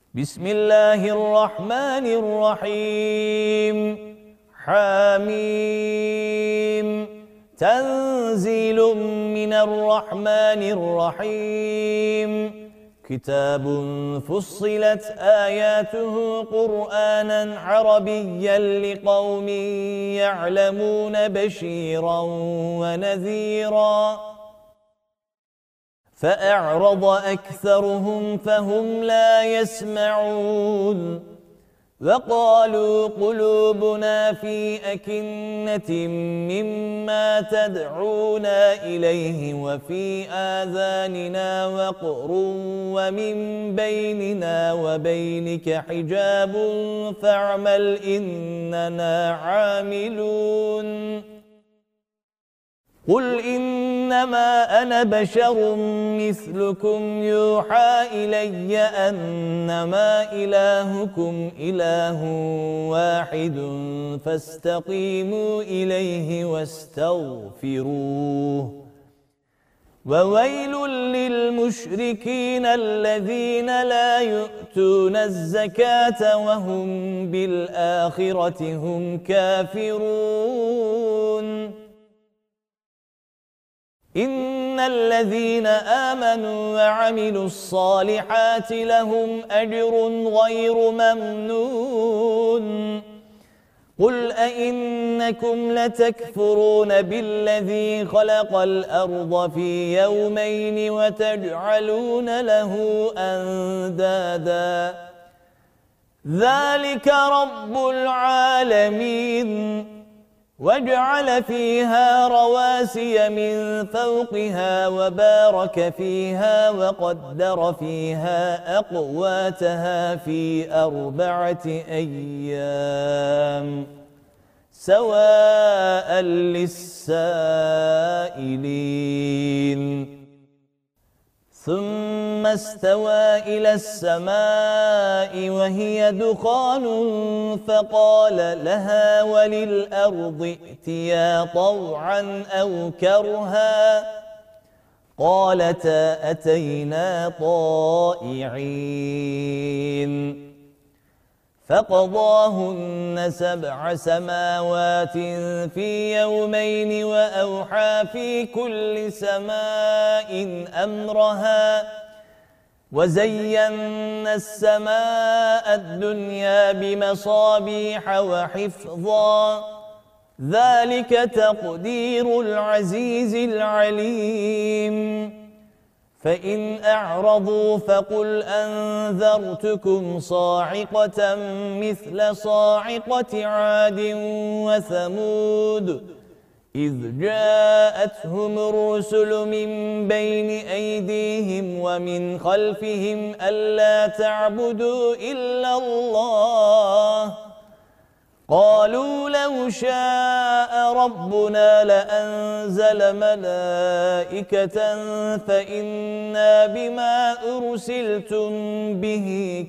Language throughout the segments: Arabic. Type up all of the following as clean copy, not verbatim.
بسم الله الرحمن الرحيم حميم تنزيل من الرحمن الرحيم كتاب فصلت آياته قرآنا عربيا لقوم يعلمون بشيرا ونذيرا فأعرض أكثرهم فهم لا يسمعون وقالوا قلوبنا في أكنة مما تدعونا إليه وفي آذاننا وقر ومن بيننا وبينك حجاب فاعمل إننا عاملون قل إنما أنا بشر مثلكم يوحى إلي أنما إلهكم إله واحد فاستقيموا إليه واستغفروه وويل للمشركين الذين لا يؤتون الزكاة وهم بالآخرة هم كافرون إن الذين آمنوا وعملوا الصالحات لهم أجر غير ممنون قل أئنكم لتكفرون بالذي خلق الأرض في يومين وتجعلون له أندادا ذلك رب العالمين وَجَعَلَ فِيهَا رَوَاسِيَ مِنْ فَوْقِهَا وَبَارَكَ فِيهَا وَقَدَّرَ فِيهَا أَقْوَاتَهَا فِي 4 أَيَّامٍ سَوَاءً لِلسَّائِلِينَ ثُمَّ اسْتَوَى إِلَى السَّمَاءِ وَهِيَ دُخَانٌ فَقَالَ لَهَا وَلِلْأَرْضِ ائْتِيَا طَوْعًا أَوْ كَرْهًا قَالَتَا أَتَيْنَا طَائِعِينَ فَقَضَاهُنَّ 7 سَمَاوَاتٍ فِي يَوْمَيْنِ وَأَوْحَى فِي كُلِّ سَمَاءٍ أَمْرَهَا وَزَيَّنَّا السَّمَاءَ الدُّنْيَا بِمَصَابِيحَ وَحِفْظًا ذَلِكَ تَقْدِيرُ الْعَزِيزِ الْعَلِيمِ فَإِنْ أَعْرَضُوا فَقُلْ أَنذَرْتُكُمْ صَاعِقَةً مِثْلَ صَاعِقَةِ عَادٍ وَثَمُودَ إِذْ جَاءَتْهُمُ الرُّسُلُ مِنْ بَيْنِ أَيْدِيهِمْ وَمِنْ خَلْفِهِمْ أَلَّا تَعْبُدُوا إِلَّا اللَّهَ قالوا لو شاء ربنا لأنزل ملائكة فإنا بما أرسلتم به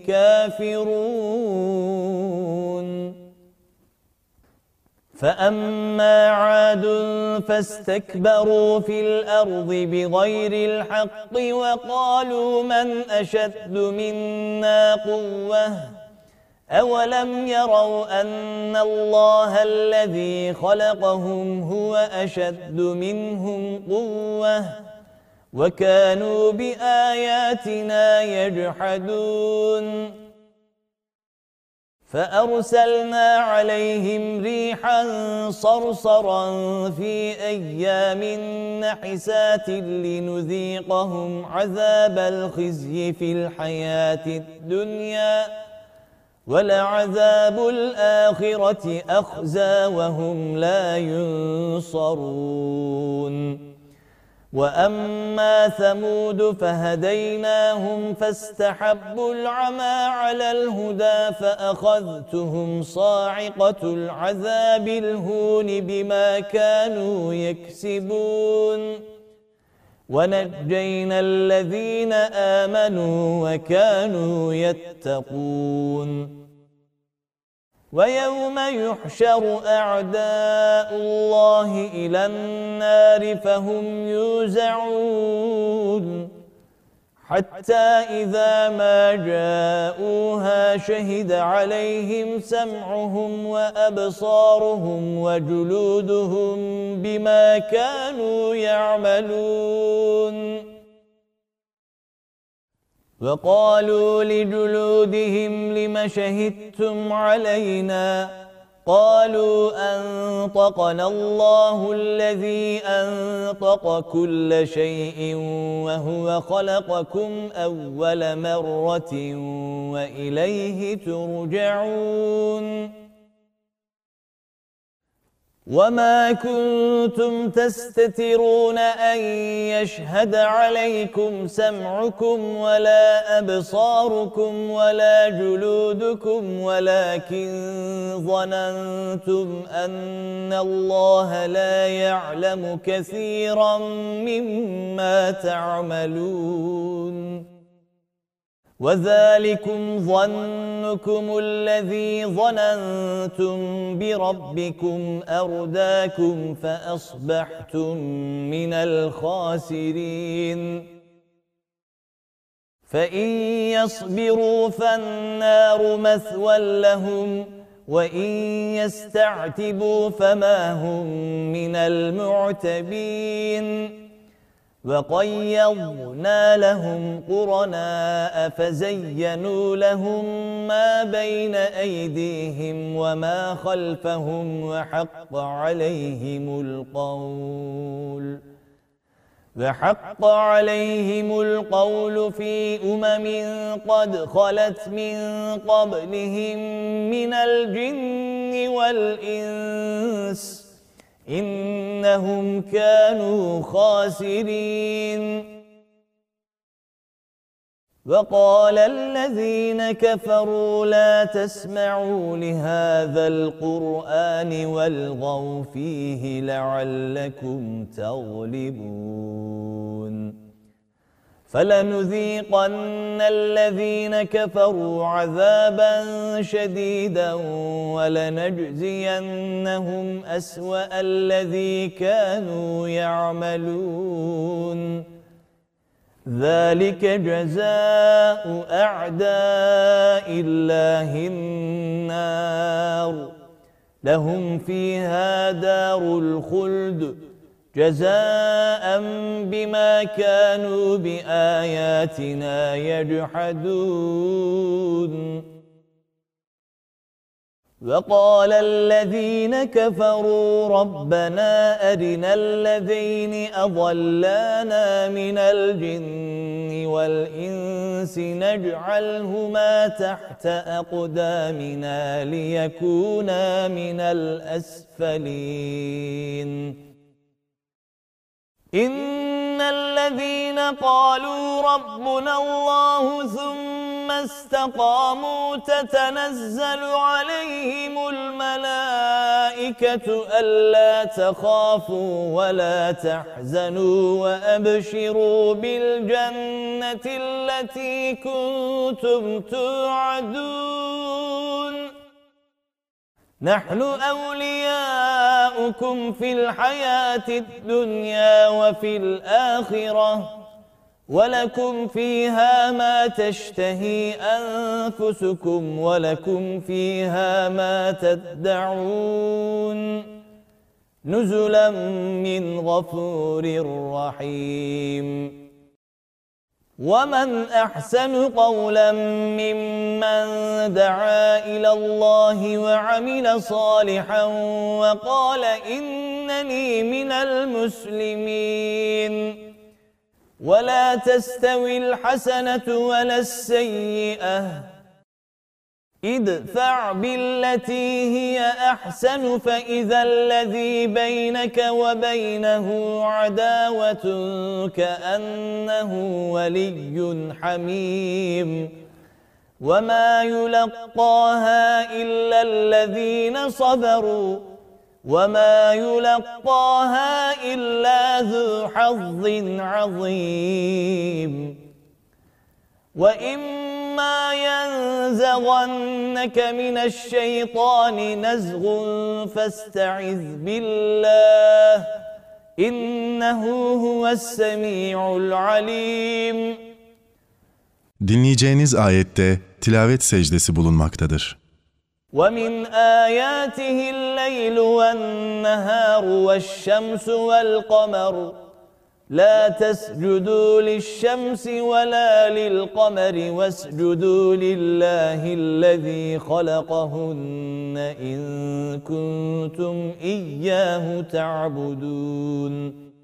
كافرون فأما عاد فاستكبروا في الأرض بغير الحق وقالوا من أشد منا قوة أَوَلَمْ يَرَوْا أَنَّ اللَّهَ الَّذِي خَلَقَهُمْ هُوَ أَشَدُّ مِنْهُمْ قُوَّةً وَكَانُوا بِآيَاتِنَا يَجْحَدُونَ فَأَرْسَلْنَا عَلَيْهِمْ رِيحًا صَرْصَرًا فِي أَيَّامٍ نَحِسَاتٍ لِنُذِيقَهُمْ عَذَابَ الْخِزْيِ فِي الْحَيَاةِ الدُّنْيَا وَلَعَذَابُ الْآخِرَةِ أَخْزَى وَهُمْ لَا يُنصَرُونَ وَأَمَّا ثَمُودُ فَهَدَيْنَاهُمْ فَاسْتَحَبُّوا الْعَمَى عَلَى الْهُدَى فَأَخَذْتُهُمْ صَاعِقَةُ الْعَذَابِ الْهُونِ بِمَا كَانُوا يَكْسِبُونَ وَنَجَّيْنَا الَّذِينَ آمَنُوا وَكَانُوا يَتَّقُونَ وَيَوْمَ يُحْشَرُ أَعْدَاءُ اللَّهِ إِلَى النَّارِ فَهُمْ يُوزَعُونَ حتى إذا ما جاءوها شهد عليهم سمعهم وأبصارهم وجلودهم بما كانوا يعملون وقالوا لجلودهم لم شهدتم علينا قالوا أنطقنا الله الذي أنطق كل شيء وهو خلقكم أول مرة وإليه ترجعون وما كنتم تستترون أن يشهد عليكم سمعكم ولا أبصاركم ولا جلودكم ولكن ظننتم أن الله لا يعلم كثيرا مما تعملون وذلكم ظنكم الذي ظننتم بربكم أرداكم فأصبحتم من الخاسرين فإن يصبروا فالنار مثوى لهم وإن يستعتبوا فما هم من المعتبين وقيضنا لهم قرناء فزينوا لهم ما بين أيديهم وما خلفهم وحق عليهم القول في قد خلت من قبلهم من الجن والإنس إنهم كانوا خاسرين وقال الذين كفروا لا تسمعوا لهذا القرآن والغوا فيه لعلكم تغلبون فلنذيقن الذين كفروا عذابا شديدا ولنجزينهم أسوأ الذي كانوا يعملون ذلك جزاء أعداء الله النار لهم فيها دار الخلد جزاء بما كانوا بآياتنا يجحدون وقال الذين كفروا ربنا أرنا الذين أضلانا من الجن والإنس نجعلهما تحت أقدامنا ليكونا من الأسفلين إن الذين قالوا ربنا الله ثم استقاموا تتنزل عليهم الملائكة ألا تخافوا ولا تحزنوا وأبشروا بالجنة التي كنتم توعدون نحن أولياؤكم في الحياة الدنيا وفي الآخرة ولكم فيها ما تشتهي أنفسكم ولكم فيها ما تدعون نزلا من غفور رحيم ومن أحسن قولا ممن دعا إلى الله وعمل صالحا وقال إنني من المسلمين ولا تستوي الحسنة ولا السيئة ادفع بالتي هي أحسن فإذا الذي بينك وبينه عداوة كأنه ولي حميم وما يلقاها إلا الذين صبروا وما يلقاها إلا ذو حظ عظيم وإما ينزغنك من الشيطان نزغ فاستعذ بالله إنه هو السميع العليم Dinleyeceğiniz ayette tilavet secdesi bulunmaktadır. وَمِنْ آيَاتِهِ اللَّيْلُ وَالنَّهَارُ وَالشَّمْسُ وَالْقَمَرُ لَا تَسْجُدُوا لِلشَّمْسِ وَلَا لِلْقَمَرِ وَاسْجُدُوا لِلَّهِ الَّذِي خَلَقَهُنَّ إِن كُنتُمْ إِيَّاهُ تَعْبُدُونَ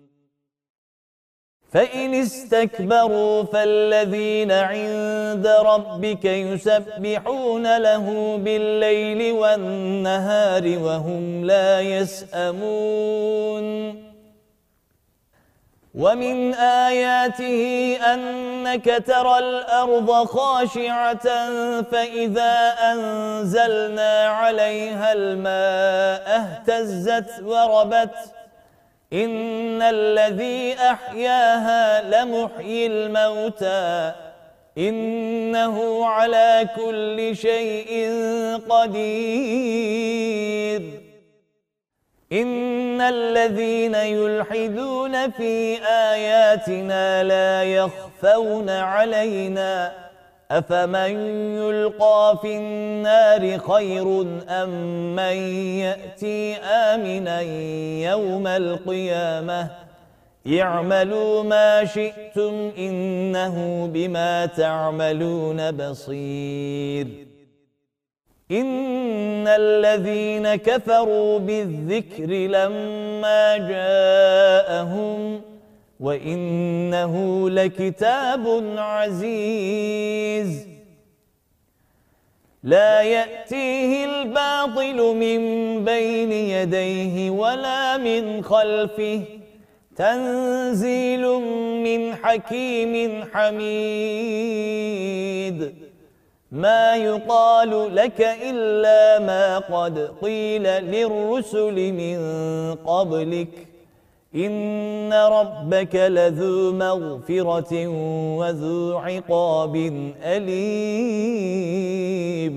فَإِنِ اسْتَكْبَرُوا فَالَّذِينَ عِندَ رَبِّكَ يُسَبِّحُونَ لَهُ بِاللَّيْلِ وَالنَّهَارِ وَهُمْ لَا يَسْأَمُونَ وَمِنْ آيَاتِهِ أَنَّكَ تَرَى الْأَرْضَ خَاشِعَةً فَإِذَا أَنزَلْنَا عَلَيْهَا الْمَاءَ اهْتَزَّتْ وَرَبَتْ إِنَّ الَّذِي أَحْيَاهَا لَمُحْيِي الْمَوْتَى إِنَّهُ عَلَى كُلِّ شَيْءٍ قَدِيرٌ إِنَّ الَّذِينَ يُلْحِدُونَ فِي آيَاتِنَا لَا يَخْفَوْنَ عَلَيْنَا أَفَمَن يُلْقَى فِي النَّارِ خَيْرٌ أَم مَّن يَأْتِي آمِنًا يَوْمَ الْقِيَامَةِ اعْمَلُوا مَا شِئْتُمْ إِنَّهُ بِمَا تَعْمَلُونَ بَصِيرٌ إِنَّ الَّذِينَ كَفَرُوا بِالذِّكْرِ لَمَّا جَاءَهُمْ وَإِنَّهُ لَكِتَابٌ عَزِيزٌ لَا يَأْتِيهِ الْبَاطِلُ مِنْ بَيْنِ يَدَيْهِ وَلَا مِنْ خَلْفِهِ تَنزِيلٌ مِنْ حَكِيمٍ حَمِيدٍ مَا يُقَالُ لَكَ إِلَّا مَا قَدْ قِيلَ لِلرُّسُلِ مِنْ قَبْلِكَ إِنَّ رَبَّكَ لَذُو مَغْفِرَةٍ وَذُو عِقَابٍ أَلِيمٍ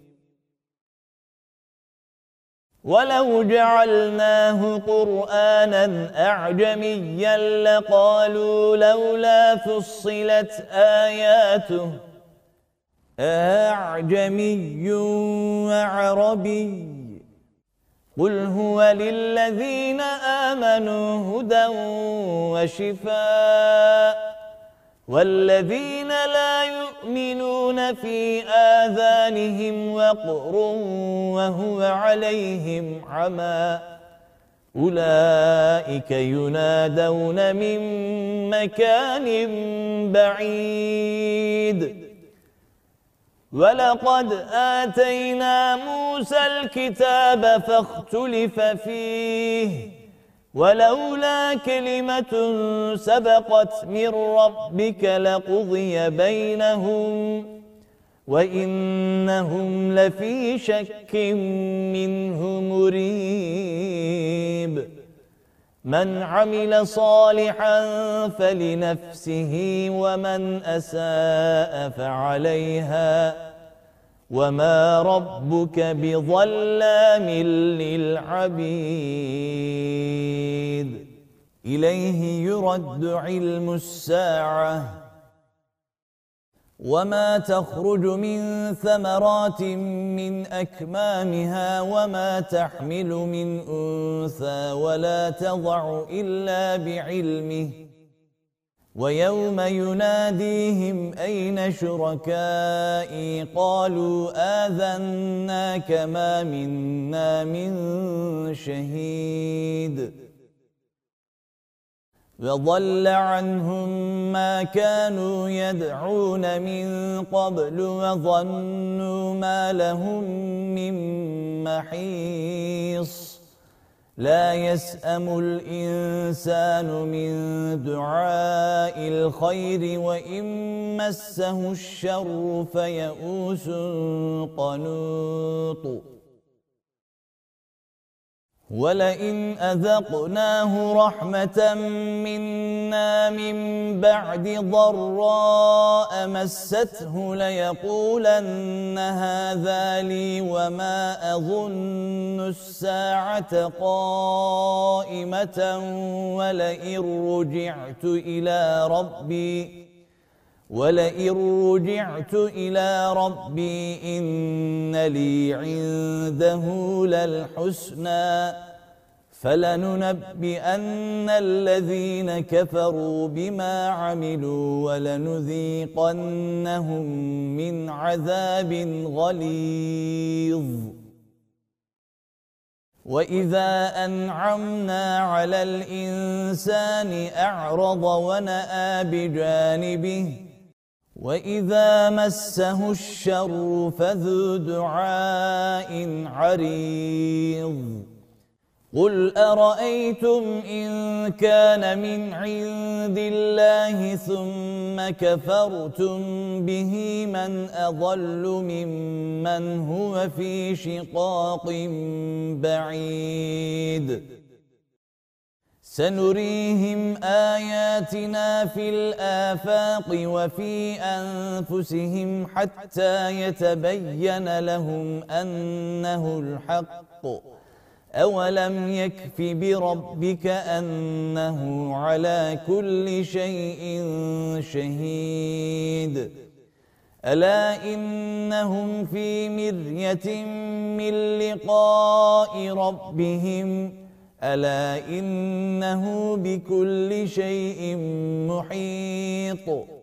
وَلَوْ جَعَلْنَاهُ قُرْآنًا أَعْجَمِيًّا لَقَالُوا لَوْلَا فُصِّلَتْ آيَاتُهُ أَعْجَمِيٌّ وَعَرَبِيٌّ قُلْ هُوَ لِلَّذِينَ آمَنُوا هُدًى وَشِفَاءٌ وَالَّذِينَ لَا يُؤْمِنُونَ فِي آذَانِهِمْ وَقْرٌ وَهُوَ عَلَيْهِمْ عَمًى أُولَئِكَ يُنَادَوْنَ مِن مَّكَانٍ بَعِيدٍ وَلَقَدْ آتَيْنَا مُوسَى الْكِتَابَ فَاخْتُلِفَ فِيهِ وَلَوْلَا كَلِمَةٌ سَبَقَتْ مِنْ رَبِّكَ لَقُضِيَ بَيْنَهُمْ وَإِنَّهُمْ لَفِي شَكٍّ مِّنْهُ مُرِيبٍ مَنْ عَمِلَ صَالِحًا فَلِنَفْسِهِ وَمَنْ أَسَاءَ فَعَلَيْهَا وَمَا رَبُّكَ بِظَلَّامٍ لِلْعَبِيدِ إِلَيْهِ يُرَدُّ عِلْمُ السَّاعَةِ وَمَا تَخْرُجُ مِنْ ثَمَرَاتٍ مِنْ أَكْمَامِهَا وَمَا تَحْمِلُ مِنْ أُنْثَى وَلَا تَضَعُ إِلَّا بِعِلْمِهِ وَيَوْمَ يُنَادِيهِمْ أَيْنَ شُرَكَائِي قَالُوا آذَنَّاكَ مَا مِنَّا مِنْ شَهِيدٍ وَضَلَّ عَنْهُمْ مَا كَانُوا يَدْعُونَ مِنْ قَبْلُ وَظَنُّوا مَا لَهُمْ مِنْ مَحِيصٍ لَا يَسْأَمُ الْإِنْسَانُ مِنْ دُعَاءِ الْخَيْرِ وَإِنْ مَسَّهُ الشَّرُّ فَيَئُوسٌ قَنُوطٌ وَلَئِنْ أَذَقْنَاهُ رَحْمَةً مِنَّا مِنْ بَعْدِ ضَرَّاءَ مَسَّتْهُ لَيَقُولَنَّ هَذَا لِي وَمَا أَظُنُّ السَّاعَةَ قَائِمَةً ولئن رجعت إلى ربي إن لي عنده للحسنى فلننبئن الذين كفروا بما عملوا ولنذيقنهم من عذاب غليظ وإذا أنعمنا على الإنسان أعرض ونأى بجانبه وإذا مسه الشر فذو دعاء عريض قل أرأيتم إن كان من عند الله ثم كفرتم به من أضل ممن هو في شقاق بعيد سنريهم آياتنا في الآفاق وفي أنفسهم حتى يتبين لهم أنه الحق أولم يكف بربك أنه على كل شيء شهيد ألا إنهم في مرية من لقاء ربهم ألا إنه بكل شيء محيط